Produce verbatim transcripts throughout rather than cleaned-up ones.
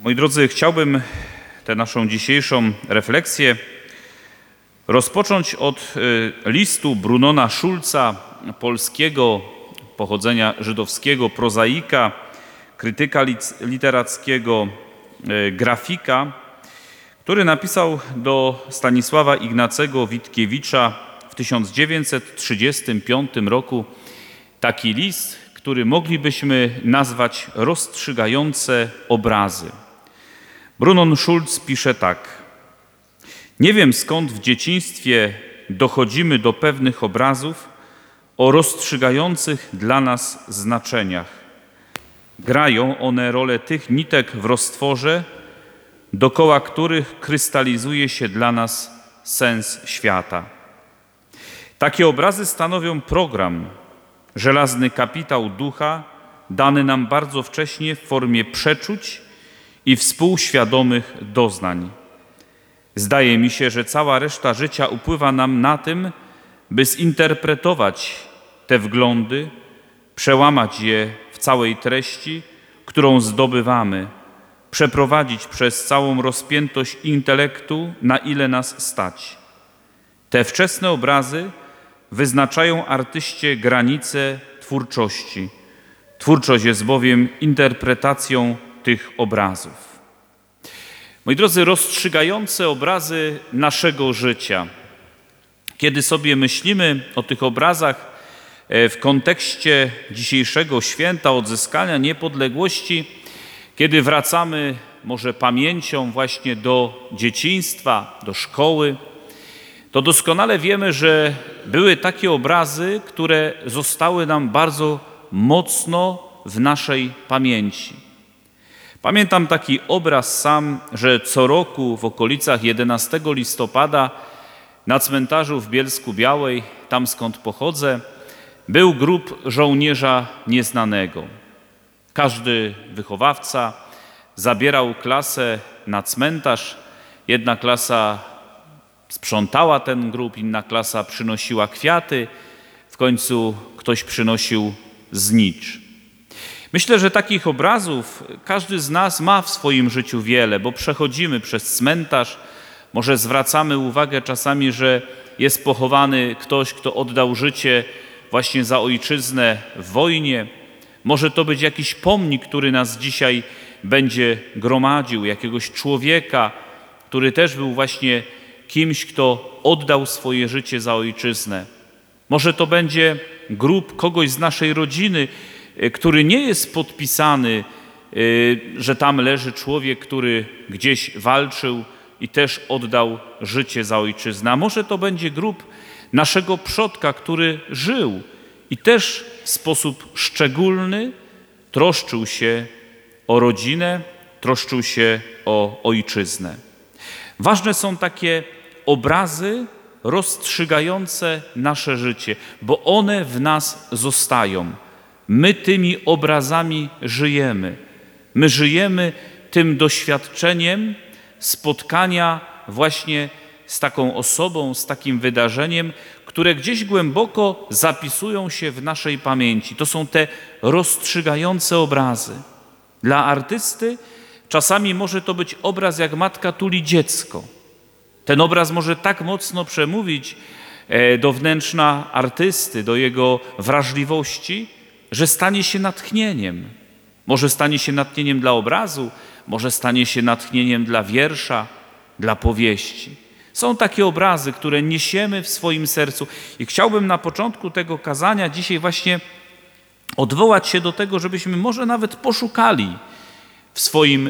Moi drodzy, chciałbym tę naszą dzisiejszą refleksję rozpocząć od listu Brunona Schulza, polskiego pochodzenia żydowskiego, prozaika, krytyka literackiego, grafika, który napisał do Stanisława Ignacego Witkiewicza w tysiąc dziewięćset trzydziestym piątym roku taki list, który moglibyśmy nazwać rozstrzygające obrazy. Brunon Schulz pisze tak: nie wiem, skąd w dzieciństwie dochodzimy do pewnych obrazów o rozstrzygających dla nas znaczeniach. Grają one rolę tych nitek w roztworze, dokoła których krystalizuje się dla nas sens świata. Takie obrazy stanowią program, żelazny kapitał ducha, dany nam bardzo wcześnie w formie przeczuć i współświadomych doznań. Zdaje mi się, że cała reszta życia upływa nam na tym, by zinterpretować te wglądy, przełamać je w całej treści, którą zdobywamy, przeprowadzić przez całą rozpiętość intelektu, na ile nas stać. Te wczesne obrazy wyznaczają artyście granice twórczości. Twórczość jest bowiem interpretacją tych obrazów. Moi drodzy, rozstrzygające obrazy naszego życia. Kiedy sobie myślimy o tych obrazach w kontekście dzisiejszego święta odzyskania niepodległości, kiedy wracamy może pamięcią właśnie do dzieciństwa, do szkoły, to doskonale wiemy, że były takie obrazy, które zostały nam bardzo mocno w naszej pamięci. Pamiętam taki obraz sam, że co roku w okolicach jedenastego listopada na cmentarzu w Bielsku-Białej, tam skąd pochodzę, był grób żołnierza nieznanego. Każdy wychowawca zabierał klasę na cmentarz. Jedna klasa sprzątała ten grób, inna klasa przynosiła kwiaty, w końcu ktoś przynosił znicz. Myślę, że takich obrazów każdy z nas ma w swoim życiu wiele, bo przechodzimy przez cmentarz, może zwracamy uwagę czasami, że jest pochowany ktoś, kto oddał życie właśnie za ojczyznę w wojnie. Może to być jakiś pomnik, który nas dzisiaj będzie gromadził, jakiegoś człowieka, który też był właśnie kimś, kto oddał swoje życie za ojczyznę. Może to będzie grób kogoś z naszej rodziny, który nie jest podpisany, że tam leży człowiek, który gdzieś walczył i też oddał życie za ojczyznę. A może to będzie grób naszego przodka, który żył i też w sposób szczególny troszczył się o rodzinę, troszczył się o ojczyznę. Ważne są takie obrazy rozstrzygające nasze życie, bo one w nas zostają. My tymi obrazami żyjemy. My żyjemy tym doświadczeniem spotkania właśnie z taką osobą, z takim wydarzeniem, które gdzieś głęboko zapisują się w naszej pamięci. To są te rozstrzygające obrazy. Dla artysty czasami może to być obraz, jak matka tuli dziecko. Ten obraz może tak mocno przemówić do wnętrza artysty, do jego wrażliwości, że stanie się natchnieniem. Może stanie się natchnieniem dla obrazu, może stanie się natchnieniem dla wiersza, dla powieści. Są takie obrazy, które niesiemy w swoim sercu. I chciałbym na początku tego kazania dzisiaj właśnie odwołać się do tego, żebyśmy może nawet poszukali w swoim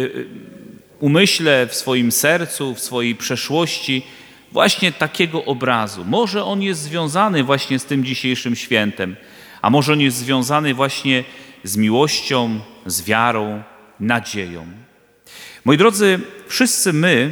umyśle, w swoim sercu, w swojej przeszłości właśnie takiego obrazu. Może on jest związany właśnie z tym dzisiejszym świętem, a może on jest związany właśnie z miłością, z wiarą, nadzieją. Moi drodzy, wszyscy my,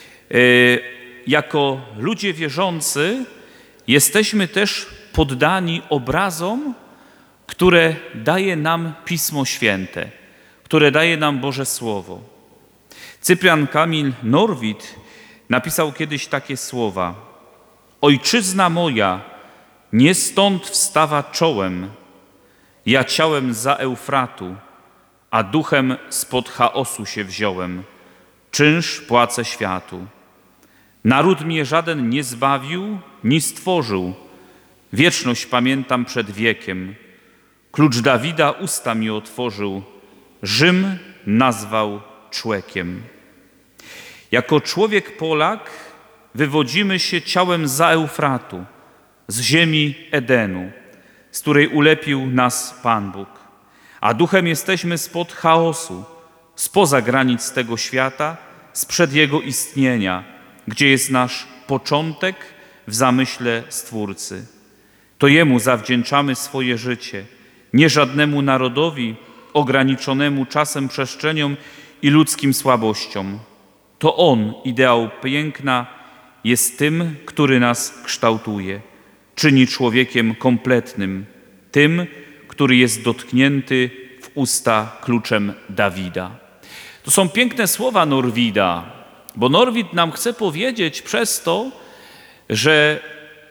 yy, jako ludzie wierzący, jesteśmy też poddani obrazom, które daje nam Pismo Święte, które daje nam Boże Słowo. Cyprian Kamil Norwid napisał kiedyś takie słowa: ojczyzna moja, nie stąd wstawa czołem, ja ciałem za Eufratu, a duchem spod chaosu się wziąłem. Czynsz płacę światu. Naród mnie żaden nie zbawił, ni stworzył. Wieczność pamiętam przed wiekiem. Klucz Dawida usta mi otworzył. Rzym nazwał człekiem. Jako człowiek Polak wywodzimy się ciałem za Eufratu, z ziemi Edenu, z której ulepił nas Pan Bóg. A duchem jesteśmy spod chaosu, spoza granic tego świata, sprzed jego istnienia, gdzie jest nasz początek w zamyśle Stwórcy. To Jemu zawdzięczamy swoje życie, nie żadnemu narodowi ograniczonemu czasem, przestrzenią i ludzkim słabościom. To On, ideał piękna, jest tym, który nas kształtuje, czyni człowiekiem kompletnym, tym, który jest dotknięty w usta kluczem Dawida. To są piękne słowa Norwida, bo Norwid nam chce powiedzieć przez to, że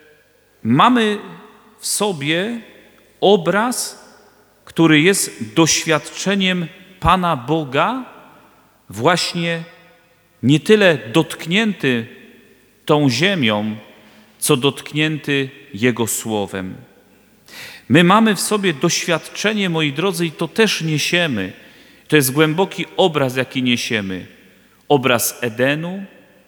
mamy w sobie obraz, który jest doświadczeniem Pana Boga, właśnie nie tyle dotknięty tą ziemią, co dotknięty Jego Słowem. My mamy w sobie doświadczenie, moi drodzy, i to też niesiemy. To jest głęboki obraz, jaki niesiemy. Obraz Edenu,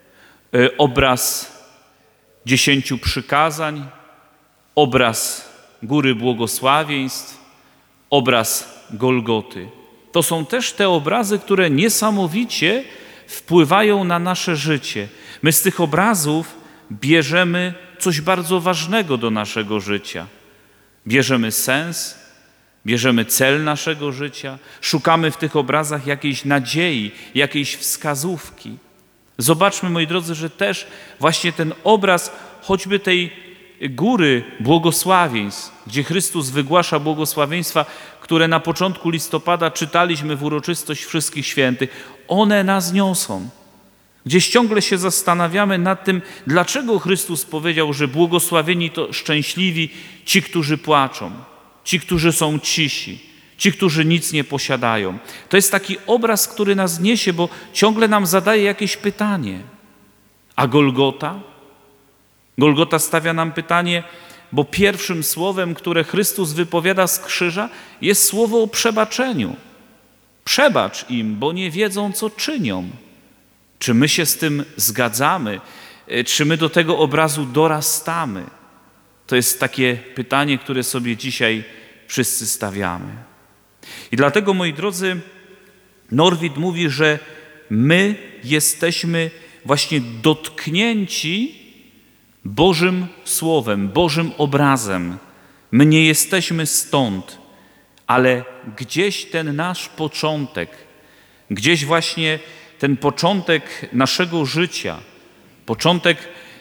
obraz dziesięciu przykazań, obraz Góry Błogosławieństw, obraz Golgoty. To są też te obrazy, które niesamowicie wpływają na nasze życie. My z tych obrazów bierzemy coś bardzo ważnego do naszego życia. Bierzemy sens, bierzemy cel naszego życia, szukamy w tych obrazach jakiejś nadziei, jakiejś wskazówki. Zobaczmy, moi drodzy, że też właśnie ten obraz choćby tej góry błogosławieństw, gdzie Chrystus wygłasza błogosławieństwa, które na początku listopada czytaliśmy w uroczystość Wszystkich Świętych, one nas niosą. Gdzieś ciągle się zastanawiamy nad tym, dlaczego Chrystus powiedział, że błogosławieni to szczęśliwi ci, którzy płaczą, ci, którzy są cisi, ci, którzy nic nie posiadają. To jest taki obraz, który nas niesie, bo ciągle nam zadaje jakieś pytanie. A Golgota? Golgota stawia nam pytanie, bo pierwszym słowem, które Chrystus wypowiada z krzyża, jest słowo o przebaczeniu. Przebacz im, bo nie wiedzą, co czynią. Czy my się z tym zgadzamy? Czy my do tego obrazu dorastamy? To jest takie pytanie, które sobie dzisiaj wszyscy stawiamy. I dlatego, moi drodzy, Norwid mówi, że my jesteśmy właśnie dotknięci Bożym Słowem, Bożym obrazem. My nie jesteśmy stąd, ale gdzieś ten nasz początek, gdzieś właśnie ten początek naszego życia, początek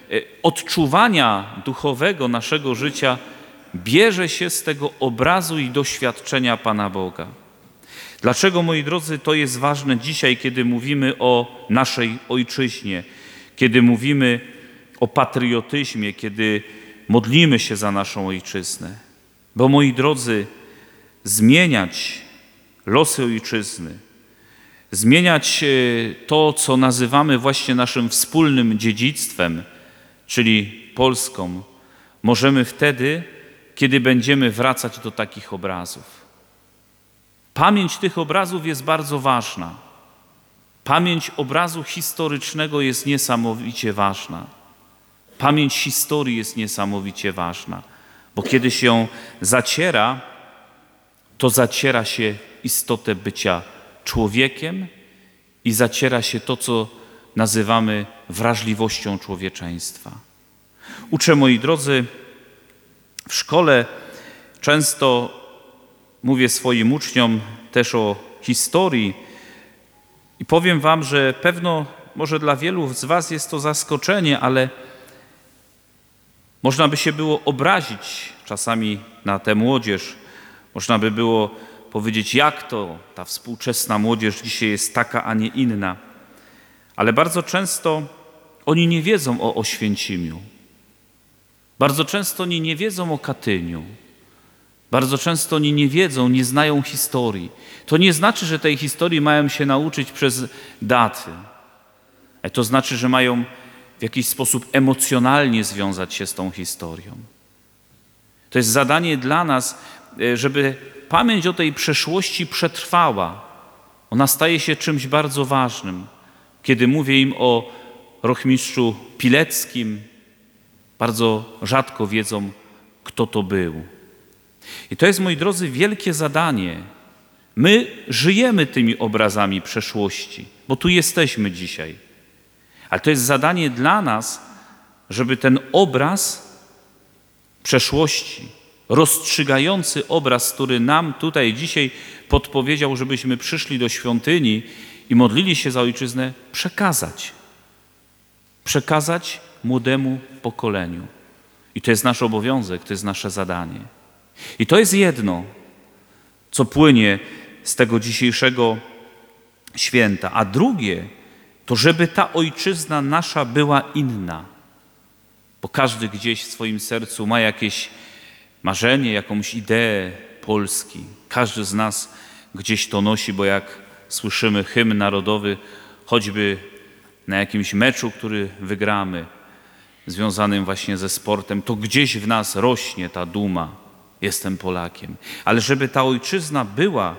odczuwania duchowego naszego życia bierze się z tego obrazu i doświadczenia Pana Boga. Dlaczego, moi drodzy, to jest ważne dzisiaj, kiedy mówimy o naszej ojczyźnie, kiedy mówimy o patriotyzmie, kiedy modlimy się za naszą ojczyznę? Bo, moi drodzy, zmieniać losy ojczyzny, zmieniać to, co nazywamy właśnie naszym wspólnym dziedzictwem, czyli Polską, możemy wtedy, kiedy będziemy wracać do takich obrazów. Pamięć tych obrazów jest bardzo ważna. Pamięć obrazu historycznego jest niesamowicie ważna. Pamięć historii jest niesamowicie ważna, bo kiedy się ją zaciera, to zaciera się istotę bycia człowiekiem i zaciera się to, co nazywamy wrażliwością człowieczeństwa. Uczę, moi drodzy, w szkole często mówię swoim uczniom też o historii i powiem wam, że pewno może dla wielu z was jest to zaskoczenie, ale można by się było obrazić czasami na tę młodzież. Można by było powiedzieć, jak to ta współczesna młodzież dzisiaj jest taka, a nie inna. Ale bardzo często oni nie wiedzą o Oświęcimiu. Bardzo często oni nie wiedzą o Katyniu. Bardzo często oni nie wiedzą, nie znają historii. To nie znaczy, że tej historii mają się nauczyć przez daty. To znaczy, że mają w jakiś sposób emocjonalnie związać się z tą historią. To jest zadanie dla nas, żeby pamięć o tej przeszłości przetrwała. Ona staje się czymś bardzo ważnym. Kiedy mówię im o Rochmistrzu Pileckim, bardzo rzadko wiedzą, kto to był. I to jest, moi drodzy, wielkie zadanie. My żyjemy tymi obrazami przeszłości, bo tu jesteśmy dzisiaj. Ale to jest zadanie dla nas, żeby ten obraz przeszłości, rozstrzygający obraz, który nam tutaj dzisiaj podpowiedział, żebyśmy przyszli do świątyni i modlili się za ojczyznę, przekazać. Przekazać młodemu pokoleniu. I to jest nasz obowiązek, to jest nasze zadanie. I to jest jedno, co płynie z tego dzisiejszego święta. A drugie, to żeby ta ojczyzna nasza była inna. Bo każdy gdzieś w swoim sercu ma jakieś marzenie, jakąś ideę Polski. Każdy z nas gdzieś to nosi, bo jak słyszymy hymn narodowy, choćby na jakimś meczu, który wygramy, związanym właśnie ze sportem, to gdzieś w nas rośnie ta duma. Jestem Polakiem. Ale żeby ta ojczyzna była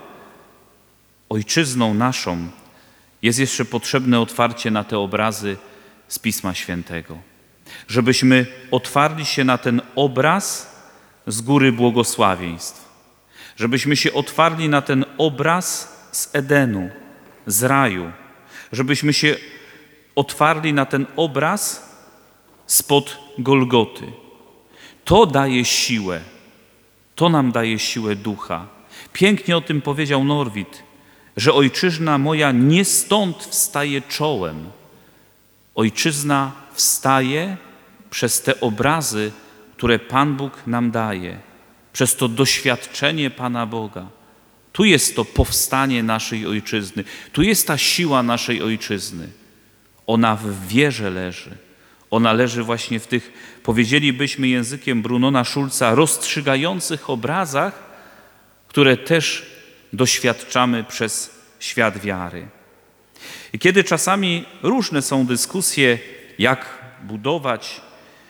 ojczyzną naszą, jest jeszcze potrzebne otwarcie na te obrazy z Pisma Świętego. Żebyśmy otwarli się na ten obraz z góry błogosławieństw. Żebyśmy się otwarli na ten obraz z Edenu, z raju. Żebyśmy się otwarli na ten obraz spod Golgoty. To daje siłę. To nam daje siłę ducha. Pięknie o tym powiedział Norwid, że ojczyzna moja nie stąd wstaje czołem. Ojczyzna wstaje przez te obrazy, które Pan Bóg nam daje, przez to doświadczenie Pana Boga. Tu jest to powstanie naszej ojczyzny. Tu jest ta siła naszej ojczyzny. Ona w wierze leży. Ona leży właśnie w tych, powiedzielibyśmy językiem Brunona Schulza, rozstrzygających obrazach, które też doświadczamy przez świat wiary. I kiedy czasami różne są dyskusje, jak budować,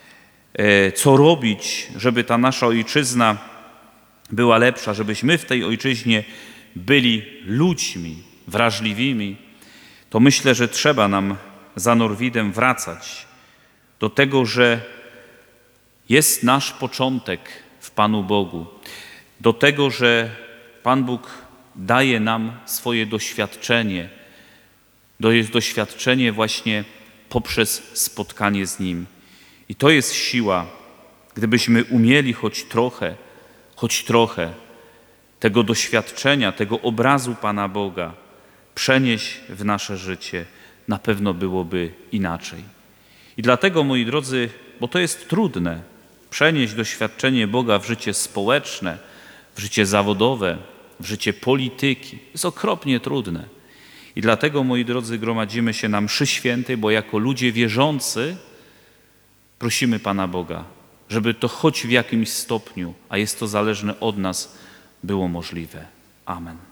co robić, żeby ta nasza ojczyzna była lepsza, żebyśmy w tej ojczyźnie byli ludźmi wrażliwymi, to myślę, że trzeba nam za Norwidem wracać do tego, że jest nasz początek w Panu Bogu, do tego, że Pan Bóg daje nam swoje doświadczenie, to jest doświadczenie właśnie poprzez spotkanie z Nim. I to jest siła, gdybyśmy umieli choć trochę, choć trochę tego doświadczenia, tego obrazu Pana Boga przenieść w nasze życie, na pewno byłoby inaczej. I dlatego, moi drodzy, bo to jest trudne, przenieść doświadczenie Boga w życie społeczne, w życie zawodowe, w życie polityki. Jest okropnie trudne. I dlatego, moi drodzy, gromadzimy się na mszy świętej, bo jako ludzie wierzący prosimy Pana Boga, żeby to choć w jakimś stopniu, a jest to zależne od nas, było możliwe. Amen.